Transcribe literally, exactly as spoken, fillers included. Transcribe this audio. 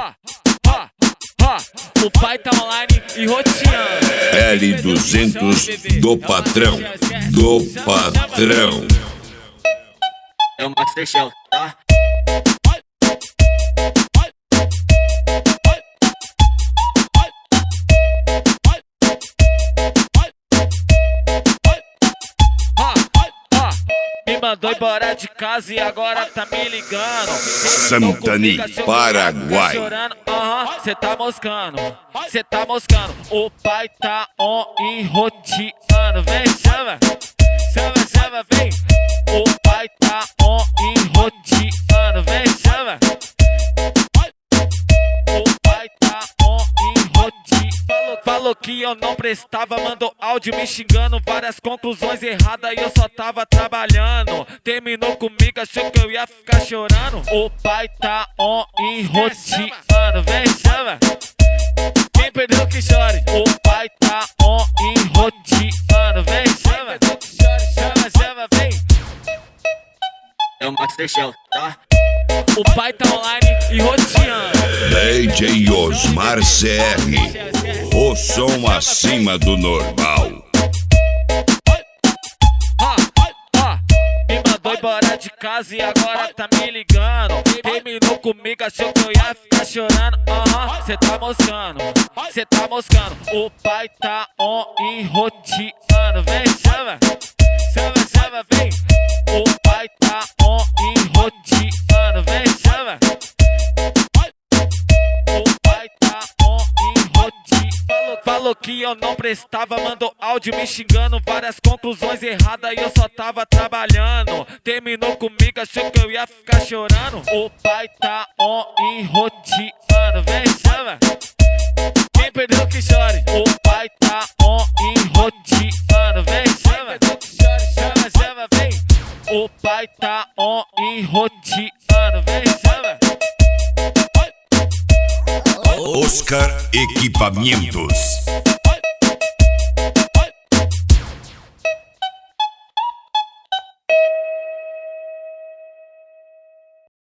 Ha, ha, ha. O pai tá online e roteando. L duzentos do patrão, do patrão. É o Master Shell, tá? Me mandou embora de casa e agora tá me ligando. Santani, Paraguai. Aham, cê tá moscando, cê tá moscando. O pai tá on e roteando. Vem, chama, chama, chama, vem. O pai tá on e roteando. Vem, chama. O pai tá on e roteando. Falou, falou que eu não prestava, mandou áudio me xingando. Várias conclusões erradas e eu só tava trabalhando. Terminou comigo, achou que eu ia ficar chorando. O pai tá on e roteando. Vem, chama. Quem perdeu que chore. O pai tá on e roteando. Vem, chama. Chama, chama, vem. É o Master Shell, tá? O pai tá online e roteando. D J Osmar C R, o som acima do normal. Ha, ha. Me mandou embora de casa e agora tá me ligando. Terminou comigo, achou que eu ia ficar chorando. Aham, cê tá moscando, cê tá moscando. O pai tá on e roteando. Vem, chama, chama, chama, vem. O pai tá on e roteando. Vem, chama. O pai tá on e roteando. Falou, falou que eu não prestava, mandou áudio me xingando. Várias conclusões erradas e eu só tava trabalhando. Terminou comigo, achou que eu ia ficar chorando. O pai tá on e roteando. Vem, chama. Quem perdeu que chore. O pai tá on e roteando. Vem, chama. Chama, chama, vem. O pai tá on e roteando. Vem, chama. Oscar Equipamentos.